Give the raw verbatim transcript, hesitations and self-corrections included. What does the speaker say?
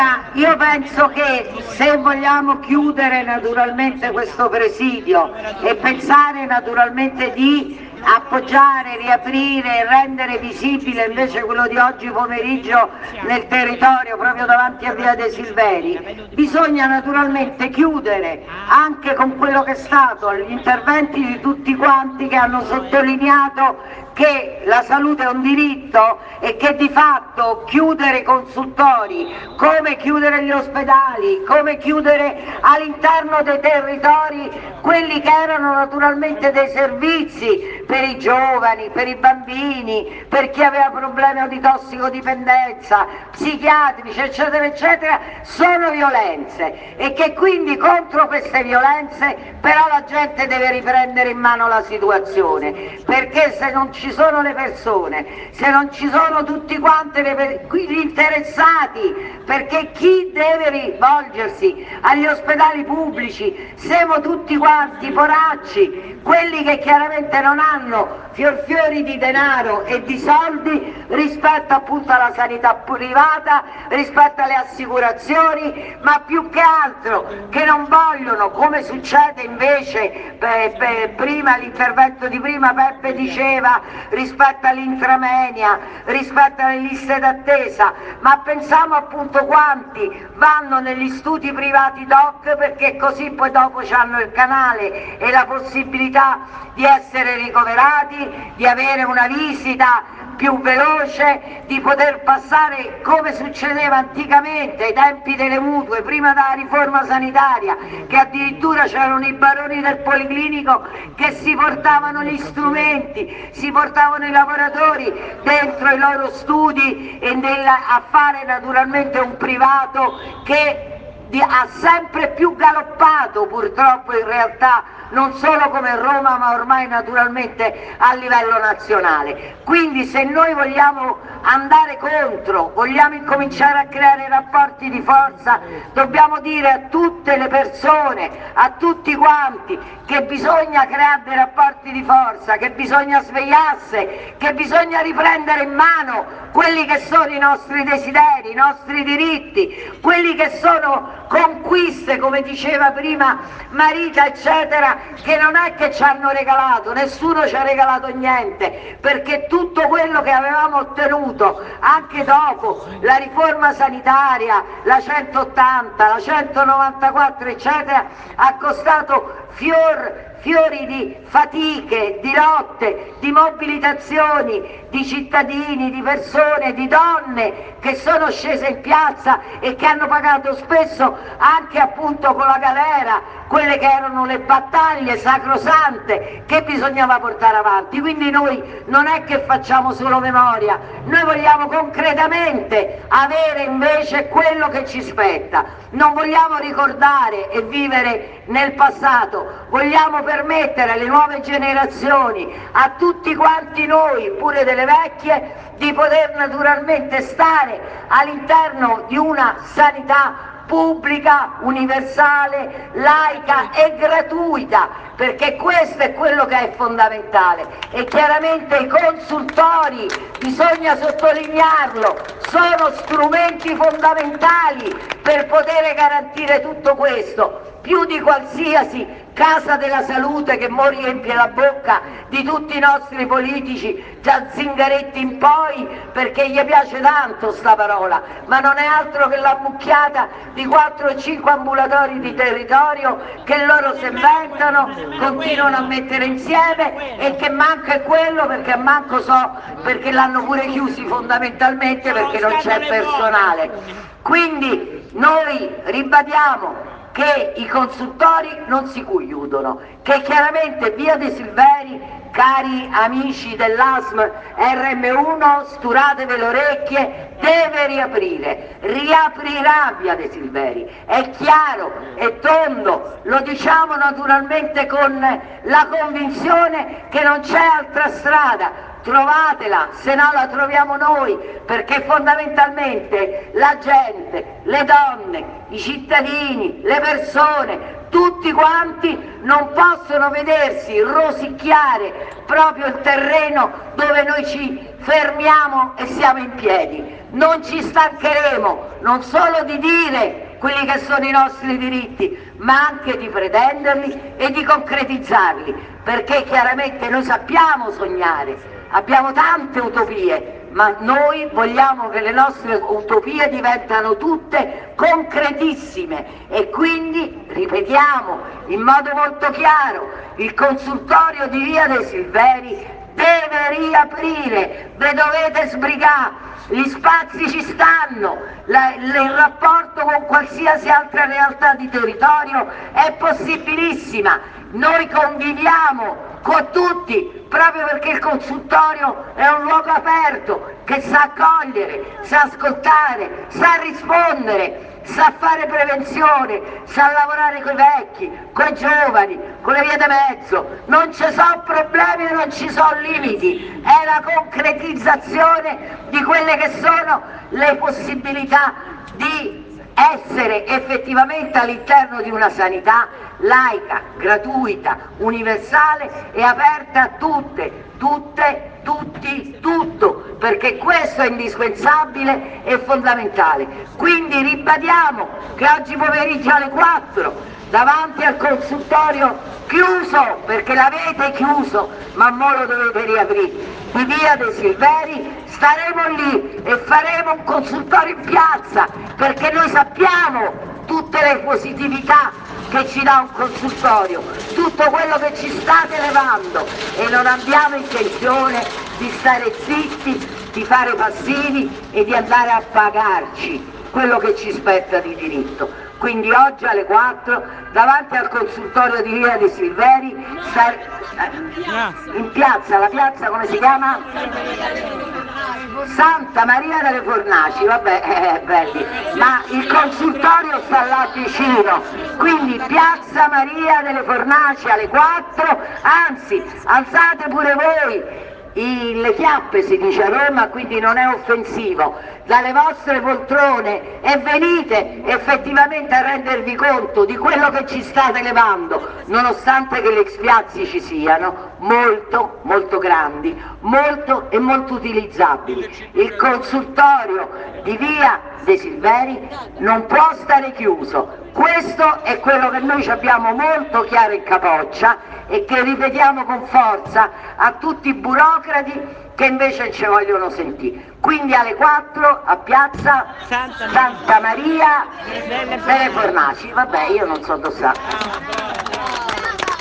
Io penso che se vogliamo chiudere naturalmente questo presidio e pensare naturalmente di appoggiare, riaprire e rendere visibile invece quello di oggi pomeriggio nel territorio proprio davanti a Via dei Silveri, bisogna naturalmente chiudere anche con quello che è stato gli interventi di tutti quanti che hanno sottolineato che la salute è un diritto e che di fatto chiudere i consultori, come chiudere gli ospedali, come chiudere all'interno dei territori quelli che erano naturalmente dei servizi per i giovani, per i bambini, per chi aveva problemi di tossicodipendenza, psichiatrici eccetera eccetera, sono violenze e che quindi contro queste violenze però la gente deve riprendere in mano la situazione, perché se non ci sono le persone, se non ci sono tutti quanti gli interessati, perché chi deve rivolgersi agli ospedali pubblici siamo tutti quanti poracci, quelli che chiaramente non hanno fior fiori di denaro e di soldi rispetto appunto alla sanità privata, rispetto alle assicurazioni, ma più che altro che non vogliono, come succede invece beh, beh, prima l'intervento di prima Peppe diceva rispetto all'intramenia, rispetto alle liste d'attesa, ma pensiamo appunto quanti vanno negli studi privati doc perché così poi dopo hanno il canale e la possibilità di essere ricoverati, di avere una visita più veloce, di poter passare come succedeva anticamente ai tempi delle mutue, prima della riforma sanitaria, che addirittura c'erano i baroni del policlinico che si portavano gli strumenti, si portavano i lavoratori dentro i loro studi e nella, a fare naturalmente un privato che ha sempre più galoppato purtroppo in realtà, non solo come Roma ma ormai naturalmente a livello nazionale. Quindi se noi vogliamo andare contro, vogliamo incominciare a creare rapporti di forza, dobbiamo dire a tutte le persone, a tutti quanti, che bisogna creare dei rapporti di forza, che bisogna svegliarsi, che bisogna riprendere in mano quelli che sono i nostri desideri, i nostri diritti, quelli che sono conquiste, come diceva prima Marita eccetera, che non è che ci hanno regalato, nessuno ci ha regalato niente, perché tutto quello che avevamo ottenuto anche dopo la riforma sanitaria, la centottanta, la centonovantaquattro eccetera, ha costato fior fiori di fatiche, di lotte, di mobilitazioni, di cittadini, di persone, di donne che sono scese in piazza e che hanno pagato spesso anche appunto con la galera quelle che erano le battaglie sacrosante che bisognava portare avanti. Quindi noi non è che facciamo solo memoria, noi vogliamo concretamente avere invece quello che ci spetta, non vogliamo ricordare e vivere nel passato, vogliamo permettere alle nuove generazioni, a tutti quanti noi, pure delle vecchie, di poter naturalmente stare all'interno di una sanità pubblica, universale, laica e gratuita, perché questo è quello che è fondamentale. E chiaramente i consultori, bisogna sottolinearlo, sono strumenti fondamentali per poter garantire tutto questo, più di qualsiasi casa della salute che mo riempie la bocca di tutti i nostri politici, da Zingaretti in poi, perché gli piace tanto sta parola, ma non è altro che la mucchiata di quattro o cinque ambulatori di territorio che loro si inventano, continuano a mettere insieme e che manca è quello, perché manco so perché l'hanno pure chiusi fondamentalmente perché non c'è personale. Quindi noi ribadiamo che i consultori non si chiudono, che chiaramente Via dei Silveri, cari amici dell'A S M R M uno, sturatevi le orecchie, deve riaprire, riaprirà Via dei Silveri, è chiaro, è tondo, lo diciamo naturalmente con la convinzione che non c'è altra strada. Trovatela, se no la troviamo noi, perché fondamentalmente la gente, le donne, i cittadini, le persone, tutti quanti non possono vedersi rosicchiare proprio il terreno dove noi ci fermiamo e siamo in piedi. Non ci stancheremo non solo di dire quelli che sono i nostri diritti, ma anche di pretenderli e di concretizzarli, perché chiaramente noi sappiamo sognare, abbiamo tante utopie, ma noi vogliamo che le nostre utopie diventano tutte concretissime e quindi, ripetiamo in modo molto chiaro, il consultorio di Via dei Silveri deve riaprire, ve dovete sbrigare, gli spazi ci stanno, la, il rapporto con qualsiasi altra realtà di territorio è possibilissima, noi conviviamo con tutti, proprio perché il consultorio è un luogo aperto che sa accogliere, sa ascoltare, sa rispondere, sa fare prevenzione, sa lavorare con i vecchi, con i giovani, con le vie di mezzo, non ci sono problemi e non ci sono limiti, è la concretizzazione di quelle che sono le possibilità di essere effettivamente all'interno di una sanità laica, gratuita, universale e aperta a tutte, tutte, tutti, tutto, perché questo è indispensabile e fondamentale. Quindi ribadiamo che oggi pomeriggio alle quattro davanti al consultorio chiuso, perché l'avete chiuso ma mo lo dovete riaprire, di Via dei Silveri, staremo lì e faremo un consultorio in piazza, perché noi sappiamo tutte le positività che ci dà un consultorio, tutto quello che ci state levando, e non abbiamo intenzione di stare zitti, di fare passivi e di andare a pagarci quello che ci spetta di diritto. Quindi oggi alle quattro davanti al consultorio di Via dei Silveri, sta... in piazza, la piazza come si chiama? Santa Maria delle Fornaci, vabbè, eh, belli, ma il consultorio sta là vicino, quindi piazza Maria delle Fornaci alle quattro, anzi alzate pure voi I, le chiappe, si dice a Roma, quindi non è offensivo, dalle vostre poltrone e venite effettivamente a rendervi conto di quello che ci state levando, nonostante che le spiazzi ci siano molto molto grandi, molto e molto utilizzabili. Il consultorio di Via dei Silveri non può stare chiuso, questo è quello che noi ci abbiamo molto chiaro in capoccia e che ripetiamo con forza a tutti i burocrati che invece ci vogliono sentire. Quindi alle quattro a piazza Santa Maria delle Fornaci, vabbè, io non so dove sta.